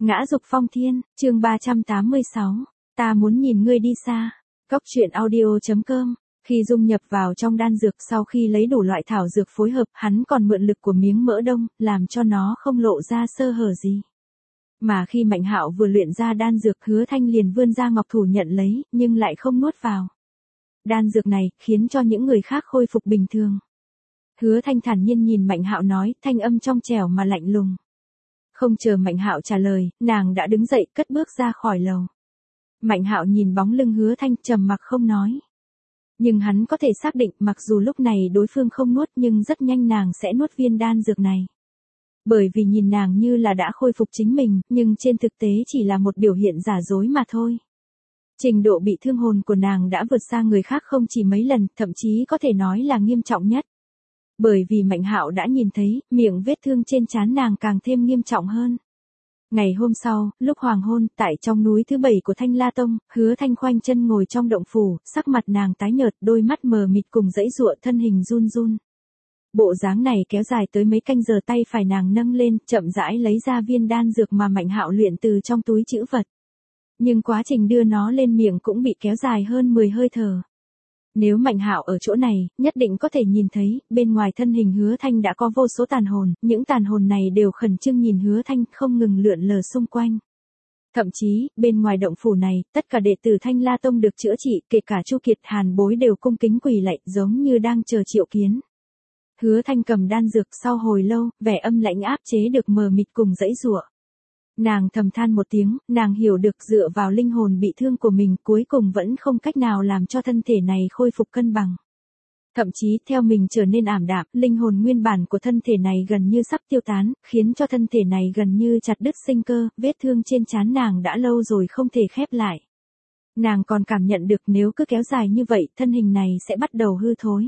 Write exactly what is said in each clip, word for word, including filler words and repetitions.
Ngã dục phong thiên, chương ba trăm tám mươi sáu. Ta muốn nhìn ngươi đi xa. Cốc truyện audio.com. Khi dung nhập vào trong đan dược sau khi lấy đủ loại thảo dược phối hợp, hắn còn mượn lực của miếng mỡ đông, làm cho nó không lộ ra sơ hở gì. Mà khi Mạnh Hạo vừa luyện ra đan dược, Hứa Thanh liền vươn ra ngọc thủ nhận lấy, nhưng lại không nuốt vào. Đan dược này khiến cho những người khác khôi phục bình thường. Hứa Thanh thản nhiên nhìn Mạnh Hạo nói, thanh âm trong trẻo mà lạnh lùng. Không chờ Mạnh Hạo trả lời, nàng đã đứng dậy cất bước ra khỏi lầu. Mạnh Hạo nhìn bóng lưng Hứa Thanh trầm mặc không nói. Nhưng hắn có thể xác định mặc dù lúc này đối phương không nuốt nhưng rất nhanh nàng sẽ nuốt viên đan dược này. Bởi vì nhìn nàng như là đã khôi phục chính mình, nhưng trên thực tế chỉ là một biểu hiện giả dối mà thôi. Trình độ bị thương hồn của nàng đã vượt xa người khác không chỉ mấy lần, thậm chí có thể nói là nghiêm trọng nhất. Bởi vì Mạnh Hạo đã nhìn thấy, miệng vết thương trên trán nàng càng thêm nghiêm trọng hơn. Ngày hôm sau, lúc hoàng hôn, tại trong núi thứ bảy của Thanh La Tông, Hứa Thanh khoanh chân ngồi trong động phủ, sắc mặt nàng tái nhợt, đôi mắt mờ mịt cùng dãy giụa, thân hình run run. Bộ dáng này kéo dài tới mấy canh giờ, tay phải nàng nâng lên, chậm rãi lấy ra viên đan dược mà Mạnh Hạo luyện từ trong túi trữ vật. Nhưng quá trình đưa nó lên miệng cũng bị kéo dài hơn mười hơi thở. Nếu Mạnh Hạo ở chỗ này, nhất định có thể nhìn thấy, bên ngoài thân hình Hứa Thanh đã có vô số tàn hồn, những tàn hồn này đều khẩn trương nhìn Hứa Thanh không ngừng lượn lờ xung quanh. Thậm chí, bên ngoài động phủ này, tất cả đệ tử Thanh La Tông được chữa trị, kể cả Chu Kiệt Hàn Bối đều cung kính quỳ lạy, giống như đang chờ triệu kiến. Hứa Thanh cầm đan dược sau hồi lâu, vẻ âm lãnh áp chế được mờ mịt cùng dãy giụa. Nàng thầm than một tiếng, nàng hiểu được dựa vào linh hồn bị thương của mình cuối cùng vẫn không cách nào làm cho thân thể này khôi phục cân bằng. Thậm chí theo mình trở nên ảm đạm, linh hồn nguyên bản của thân thể này gần như sắp tiêu tán, khiến cho thân thể này gần như chặt đứt sinh cơ, vết thương trên trán nàng đã lâu rồi không thể khép lại. Nàng còn cảm nhận được nếu cứ kéo dài như vậy, thân hình này sẽ bắt đầu hư thối.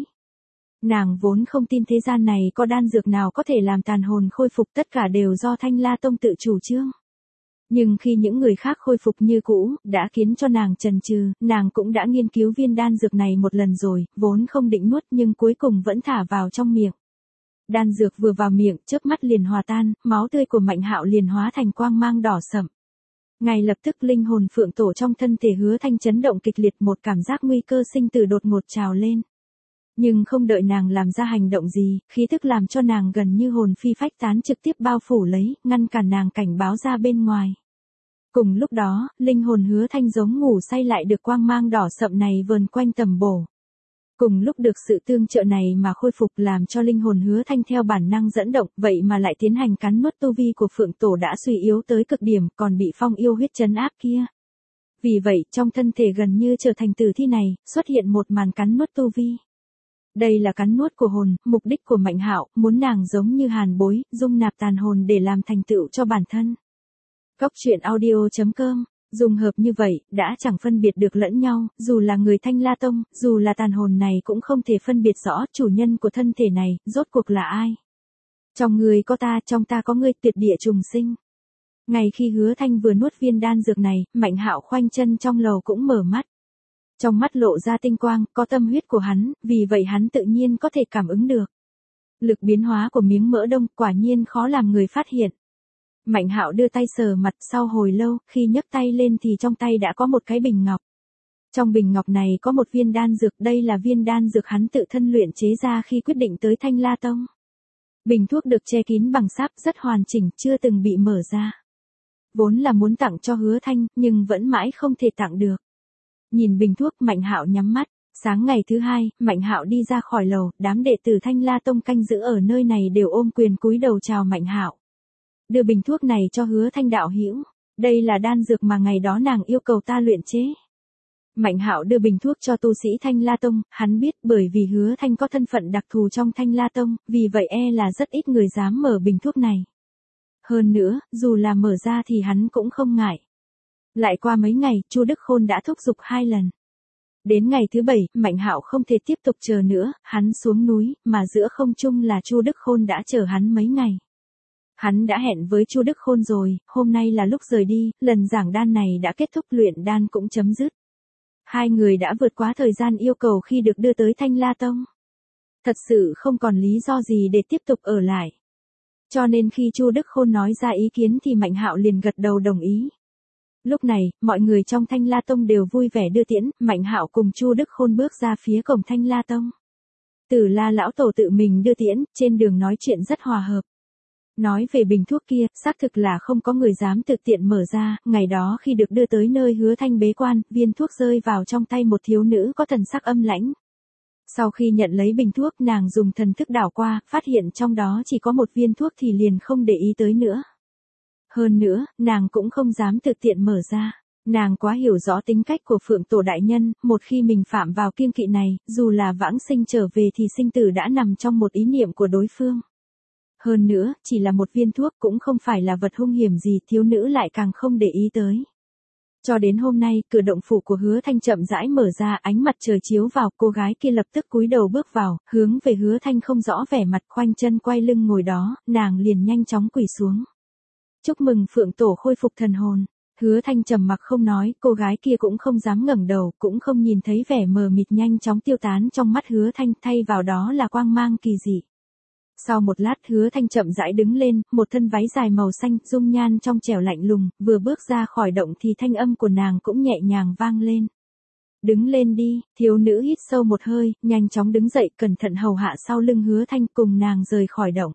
Nàng vốn không tin thế gian này có đan dược nào có thể làm tàn hồn khôi phục, tất cả đều do Thanh La Tông tự chủ trương. Nhưng khi những người khác khôi phục như cũ, đã khiến cho nàng chần chừ, nàng cũng đã nghiên cứu viên đan dược này một lần rồi, vốn không định nuốt nhưng cuối cùng vẫn thả vào trong miệng. Đan dược vừa vào miệng, chớp mắt liền hòa tan, máu tươi của Mạnh Hạo liền hóa thành quang mang đỏ sẫm. Ngay lập tức linh hồn phượng tổ trong thân thể Hứa Thanh chấn động kịch liệt, một cảm giác nguy cơ sinh tử đột ngột trào lên. Nhưng không đợi nàng làm ra hành động gì, khí thức làm cho nàng gần như hồn phi phách tán trực tiếp bao phủ lấy, ngăn cản nàng cảnh báo ra bên ngoài. Cùng lúc đó, linh hồn Hứa Thanh giống ngủ say lại được quang mang đỏ sậm này vờn quanh tầm bổ. Cùng lúc được sự tương trợ này mà khôi phục làm cho linh hồn Hứa Thanh theo bản năng dẫn động, vậy mà lại tiến hành cắn nuốt tu vi của phượng tổ đã suy yếu tới cực điểm, còn bị phong yêu huyết trấn áp kia. Vì vậy, trong thân thể gần như trở thành tử thi này, xuất hiện một màn cắn nuốt tu vi. Đây là cắn nuốt của hồn, mục đích của Mạnh Hạo, muốn nàng giống như Hàn Bối, dung nạp tàn hồn để làm thành tựu cho bản thân. Cốc truyện audio.com, dùng hợp như vậy, đã chẳng phân biệt được lẫn nhau, dù là người Thanh La Tông, dù là tàn hồn này cũng không thể phân biệt rõ chủ nhân của thân thể này, rốt cuộc là ai. Trong người có ta, trong ta có ngươi, tuyệt địa trùng sinh. Ngay khi Hứa Thanh vừa nuốt viên đan dược này, Mạnh Hạo khoanh chân trong lầu cũng mở mắt. Trong mắt lộ ra tinh quang, có tâm huyết của hắn, vì vậy hắn tự nhiên có thể cảm ứng được. Lực biến hóa của miếng mỡ đông quả nhiên khó làm người phát hiện. Mạnh Hạo đưa tay sờ mặt, sau hồi lâu, khi nhấc tay lên thì trong tay đã có một cái bình ngọc. Trong bình ngọc này có một viên đan dược, đây là viên đan dược hắn tự thân luyện chế ra khi quyết định tới Thanh La Tông. Bình thuốc được che kín bằng sáp, rất hoàn chỉnh, chưa từng bị mở ra. Vốn là muốn tặng cho Hứa Thanh, nhưng vẫn mãi không thể tặng được. Nhìn bình thuốc, Mạnh Hạo nhắm mắt. Sáng ngày thứ hai, Mạnh Hạo đi ra khỏi lầu, đám đệ tử Thanh La Tông canh giữ ở nơi này đều ôm quyền cúi đầu chào Mạnh Hạo. Đưa bình thuốc này cho Hứa Thanh đạo hữu, đây là đan dược mà ngày đó nàng yêu cầu ta luyện chế. Mạnh Hạo đưa bình thuốc cho tu sĩ Thanh La Tông, hắn biết bởi vì Hứa Thanh có thân phận đặc thù trong Thanh La Tông, vì vậy e là rất ít người dám mở bình thuốc này. Hơn nữa, dù là mở ra thì hắn cũng không ngại. Lại qua mấy ngày, Chu Đức Khôn đã thúc giục hai lần. Đến ngày thứ bảy, Mạnh Hạo không thể tiếp tục chờ nữa, hắn xuống núi, mà giữa không trung là Chu Đức Khôn đã chờ hắn mấy ngày. Hắn đã hẹn với Chu Đức Khôn rồi, hôm nay là lúc rời đi, lần giảng đan này đã kết thúc, luyện đan cũng chấm dứt. Hai người đã vượt quá thời gian yêu cầu khi được đưa tới Thanh La Tông. Thật sự không còn lý do gì để tiếp tục ở lại. Cho nên khi Chu Đức Khôn nói ra ý kiến thì Mạnh Hạo liền gật đầu đồng ý. Lúc này, mọi người trong Thanh La Tông đều vui vẻ đưa tiễn, Mạnh Hạo cùng Chu Đức Khôn bước ra phía cổng Thanh La Tông. Tử La lão tổ tự mình đưa tiễn, trên đường nói chuyện rất hòa hợp. Nói về bình thuốc kia, xác thực là không có người dám thực tiện mở ra, ngày đó khi được đưa tới nơi Hứa Thanh bế quan, viên thuốc rơi vào trong tay một thiếu nữ có thần sắc âm lãnh. Sau khi nhận lấy bình thuốc, nàng dùng thần thức đảo qua, phát hiện trong đó chỉ có một viên thuốc thì liền không để ý tới nữa. Hơn nữa, nàng cũng không dám thực tiện mở ra. Nàng quá hiểu rõ tính cách của Phượng Tổ đại nhân, một khi mình phạm vào kiêng kỵ này, dù là vãng sinh trở về thì sinh tử đã nằm trong một ý niệm của đối phương. Hơn nữa, chỉ là một viên thuốc cũng không phải là vật hung hiểm gì, thiếu nữ lại càng không để ý tới. Cho đến hôm nay, cửa động phủ của Hứa Thanh chậm rãi mở ra, ánh mặt trời chiếu vào, cô gái kia lập tức cúi đầu bước vào, hướng về Hứa Thanh không rõ vẻ mặt, khoanh chân quay lưng ngồi đó, nàng liền nhanh chóng quỳ xuống. Chúc mừng Phượng Tổ khôi phục thần hồn. Hứa Thanh trầm mặc không nói, cô gái kia cũng không dám ngẩng đầu, cũng không nhìn thấy vẻ mờ mịt nhanh chóng tiêu tán trong mắt Hứa Thanh, thay vào đó là quang mang kỳ dị. Sau một lát Hứa Thanh chậm rãi đứng lên, một thân váy dài màu xanh, dung nhan trong trẻo lạnh lùng, vừa bước ra khỏi động thì thanh âm của nàng cũng nhẹ nhàng vang lên. Đứng lên đi, thiếu nữ hít sâu một hơi, nhanh chóng đứng dậy, cẩn thận hầu hạ sau lưng Hứa Thanh cùng nàng rời khỏi động.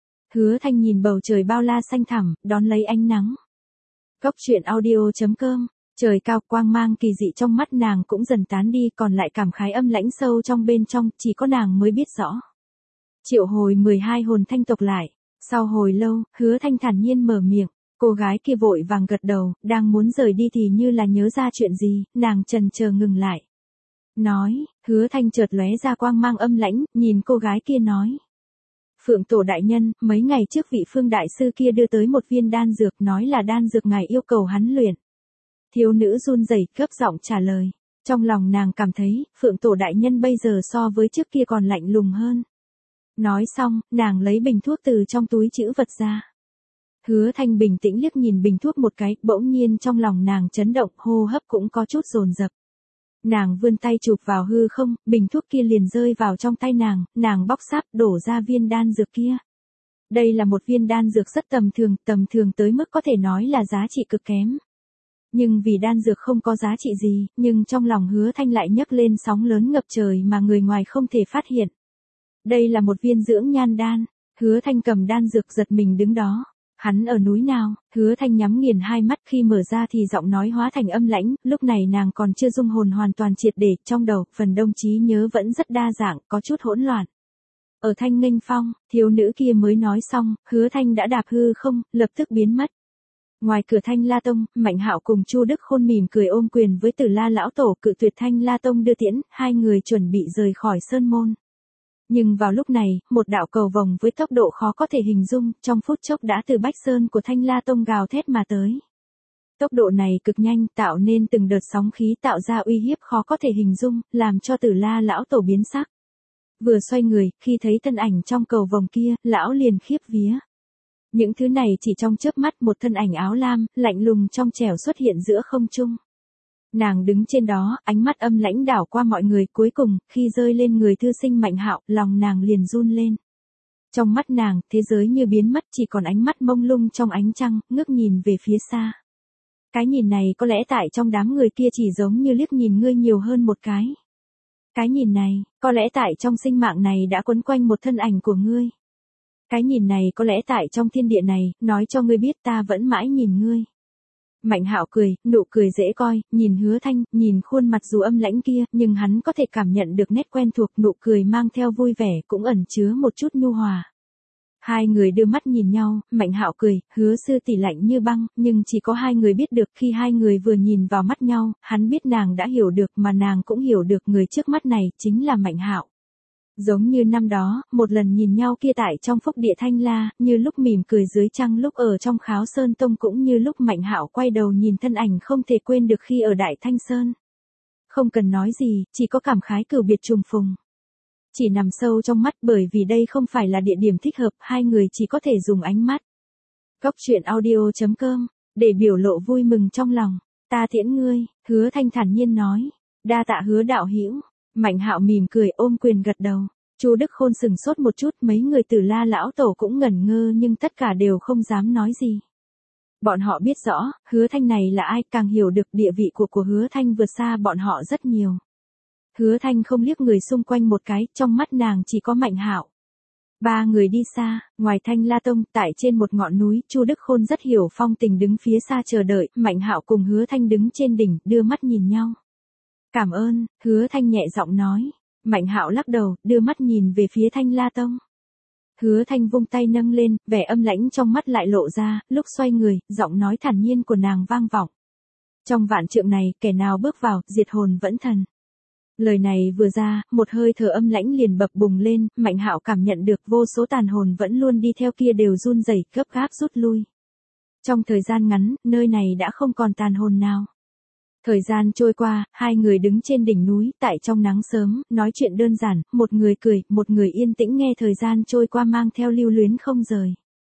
Hứa Thanh nhìn bầu trời bao la xanh thẳm, đón lấy ánh nắng. Cốc truyện audio chấm com, trời cao quang mang kỳ dị trong mắt nàng cũng dần tán đi, còn lại cảm khái âm lãnh sâu trong bên trong, chỉ có nàng mới biết rõ. Triệu hồi mười hai hồn thanh tộc lại, sau hồi lâu, Hứa Thanh thản nhiên mở miệng, cô gái kia vội vàng gật đầu, đang muốn rời đi thì như là nhớ ra chuyện gì, nàng chần chờ ngừng lại. Nói, Hứa Thanh chợt lóe ra quang mang âm lãnh, nhìn cô gái kia nói. Phượng Tổ đại nhân, mấy ngày trước vị Phương đại sư kia đưa tới một viên đan dược, nói là đan dược ngài yêu cầu hắn luyện. Thiếu nữ run rẩy gấp giọng trả lời. Trong lòng nàng cảm thấy, Phượng Tổ đại nhân bây giờ so với trước kia còn lạnh lùng hơn. Nói xong, nàng lấy bình thuốc từ trong túi trữ vật ra. Hứa Thanh bình tĩnh liếc nhìn bình thuốc một cái, bỗng nhiên trong lòng nàng chấn động, hô hấp cũng có chút dồn dập. Nàng vươn tay chụp vào hư không, bình thuốc kia liền rơi vào trong tay nàng, nàng bóc sáp đổ ra viên đan dược kia. Đây là một viên đan dược rất tầm thường, tầm thường tới mức có thể nói là giá trị cực kém. Nhưng vì đan dược không có giá trị gì, nhưng trong lòng Hứa Thanh lại nhấc lên sóng lớn ngập trời mà người ngoài không thể phát hiện. Đây là một viên dưỡng nhan đan, Hứa Thanh cầm đan dược giật mình đứng đó. Hắn ở núi nào? Hứa Thanh nhắm nghiền hai mắt, khi mở ra thì giọng nói hóa thành âm lãnh, lúc này nàng còn chưa dung hồn hoàn toàn triệt để, trong đầu, phần đông trí nhớ vẫn rất đa dạng, có chút hỗn loạn. Ở Thanh Nghênh Phong, thiếu nữ kia mới nói xong, Hứa Thanh đã đạp hư không, lập tức biến mất. Ngoài cửa Thanh La Tông, Mạnh Hạo cùng Chu Đức Khôn mỉm cười ôm quyền với Tử La lão tổ, cự tuyệt Thanh La Tông đưa tiễn, hai người chuẩn bị rời khỏi sơn môn. Nhưng vào lúc này, một đạo cầu vồng với tốc độ khó có thể hình dung, trong phút chốc đã từ Bách Sơn của Thanh La Tông gào thét mà tới. Tốc độ này cực nhanh, tạo nên từng đợt sóng khí, tạo ra uy hiếp khó có thể hình dung, làm cho Tử La lão tổ biến sắc. Vừa xoay người, khi thấy thân ảnh trong cầu vồng kia, lão liền khiếp vía. Những thứ này chỉ trong chớp mắt, một thân ảnh áo lam, lạnh lùng trong trẻo xuất hiện giữa không trung. Nàng đứng trên đó, ánh mắt âm lãnh đảo qua mọi người, cuối cùng, khi rơi lên người thư sinh Mạnh Hạo, lòng nàng liền run lên. Trong mắt nàng, thế giới như biến mất, chỉ còn ánh mắt mông lung trong ánh trăng, ngước nhìn về phía xa. Cái nhìn này có lẽ tại trong đám người kia chỉ giống như liếc nhìn ngươi nhiều hơn một cái. Cái nhìn này, có lẽ tại trong sinh mạng này đã quấn quanh một thân ảnh của ngươi. Cái nhìn này có lẽ tại trong thiên địa này, nói cho ngươi biết ta vẫn mãi nhìn ngươi. Mạnh Hạo cười, nụ cười dễ coi, nhìn Hứa Thanh, nhìn khuôn mặt dù âm lãnh kia, nhưng hắn có thể cảm nhận được nét quen thuộc, nụ cười mang theo vui vẻ, cũng ẩn chứa một chút nhu hòa. Hai người đưa mắt nhìn nhau, Mạnh Hạo cười, Hứa sư tỷ lạnh như băng, nhưng chỉ có hai người biết được, khi hai người vừa nhìn vào mắt nhau, hắn biết nàng đã hiểu được, mà nàng cũng hiểu được người trước mắt này chính là Mạnh Hạo. Giống như năm đó, một lần nhìn nhau kia tại trong phúc địa Thanh La, như lúc mỉm cười dưới trăng, lúc ở trong Kháo Sơn Tông, cũng như lúc Mạnh Hạo quay đầu nhìn thân ảnh không thể quên được khi ở Đại Thanh Sơn. Không cần nói gì, chỉ có cảm khái cửu biệt trùng phùng. Chỉ nằm sâu trong mắt, bởi vì đây không phải là địa điểm thích hợp, hai người chỉ có thể dùng ánh mắt. Cốc truyện audio chấm com, để biểu lộ vui mừng trong lòng. Ta tiễn ngươi, Hứa Thanh thản nhiên nói. Đa tạ Hứa đạo hữu. Mạnh Hạo mỉm cười ôm quyền gật đầu. Chu Đức Khôn sừng sốt một chút, mấy người Tử La lão tổ cũng ngẩn ngơ nhưng tất cả đều không dám nói gì. Bọn họ biết rõ, Hứa Thanh này là ai, càng hiểu được địa vị của của Hứa Thanh vượt xa bọn họ rất nhiều. Hứa Thanh không liếc người xung quanh một cái, trong mắt nàng chỉ có Mạnh Hạo. Ba người đi xa, ngoài Thanh La Tông, tại trên một ngọn núi, Chu Đức Khôn rất hiểu phong tình đứng phía xa chờ đợi, Mạnh Hạo cùng Hứa Thanh đứng trên đỉnh, đưa mắt nhìn nhau. Cảm ơn, Hứa Thanh nhẹ giọng nói. Mạnh Hạo lắc đầu, đưa mắt nhìn về phía Thanh La Tông. Hứa Thanh vung tay nâng lên, vẻ âm lãnh trong mắt lại lộ ra, lúc xoay người, giọng nói thản nhiên của nàng vang vọng. Trong vạn trượng này, kẻ nào bước vào, diệt hồn vẫn thần. Lời này vừa ra, một hơi thở âm lãnh liền bập bùng lên, Mạnh Hạo cảm nhận được vô số tàn hồn vẫn luôn đi theo kia đều run rẩy, gấp gáp rút lui. Trong thời gian ngắn, nơi này đã không còn tàn hồn nào. Thời gian trôi qua, hai người đứng trên đỉnh núi, tại trong nắng sớm, nói chuyện đơn giản, một người cười, một người yên tĩnh nghe thời gian trôi qua mang theo lưu luyến không rời.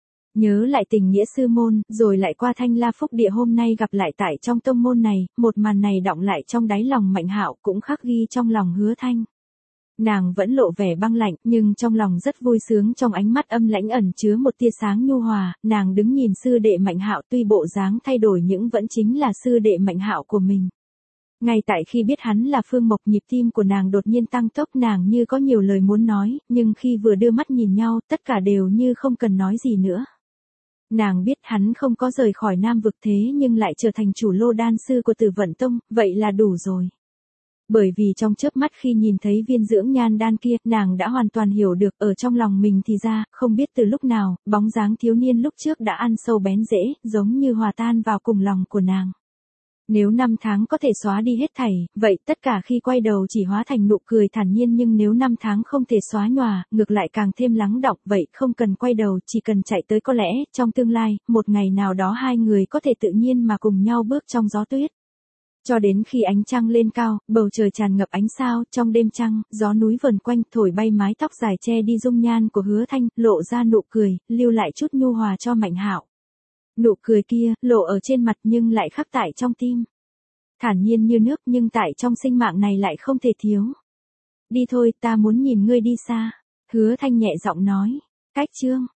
Nhớ lại tình nghĩa sư môn, rồi lại qua Thanh La Phúc Địa hôm nay gặp lại tại trong tông môn này, một màn này đọng lại trong đáy lòng Mạnh Hạo cũng khắc ghi trong lòng Hứa Thanh. Nàng vẫn lộ vẻ băng lạnh, nhưng trong lòng rất vui sướng, trong ánh mắt âm lãnh ẩn chứa một tia sáng nhu hòa, nàng đứng nhìn sư đệ Mạnh Hạo, tuy bộ dáng thay đổi nhưng vẫn chính là sư đệ Mạnh Hạo của mình. Ngay tại khi biết hắn là Phương Mộc, nhịp tim của nàng đột nhiên tăng tốc, nàng như có nhiều lời muốn nói, nhưng khi vừa đưa mắt nhìn nhau, tất cả đều như không cần nói gì nữa. Nàng biết hắn không có rời khỏi Nam vực thế nhưng lại trở thành chủ lô đan sư của Tử Vận Tông, vậy là đủ rồi. Bởi vì trong chớp mắt khi nhìn thấy viên dưỡng nhan đan kia, nàng đã hoàn toàn hiểu được, ở trong lòng mình thì ra, không biết từ lúc nào, bóng dáng thiếu niên lúc trước đã ăn sâu bén rễ, giống như hòa tan vào cùng lòng của nàng. Nếu năm tháng có thể xóa đi hết thảy, vậy tất cả khi quay đầu chỉ hóa thành nụ cười thản nhiên, nhưng nếu năm tháng không thể xóa nhòa, ngược lại càng thêm lắng đọng, vậy không cần quay đầu, chỉ cần chạy tới, có lẽ, trong tương lai, một ngày nào đó hai người có thể tự nhiên mà cùng nhau bước trong gió tuyết. Cho đến khi ánh trăng lên cao, bầu trời tràn ngập ánh sao, trong đêm trăng, gió núi vần quanh, thổi bay mái tóc dài che đi dung nhan của Hứa Thanh, lộ ra nụ cười, lưu lại chút nhu hòa cho Mạnh Hạo. Nụ cười kia, lộ ở trên mặt nhưng lại khắc tại trong tim. Thản nhiên như nước nhưng tại trong sinh mạng này lại không thể thiếu. Đi thôi, ta muốn nhìn ngươi đi xa. Hứa Thanh nhẹ giọng nói. Cách chương.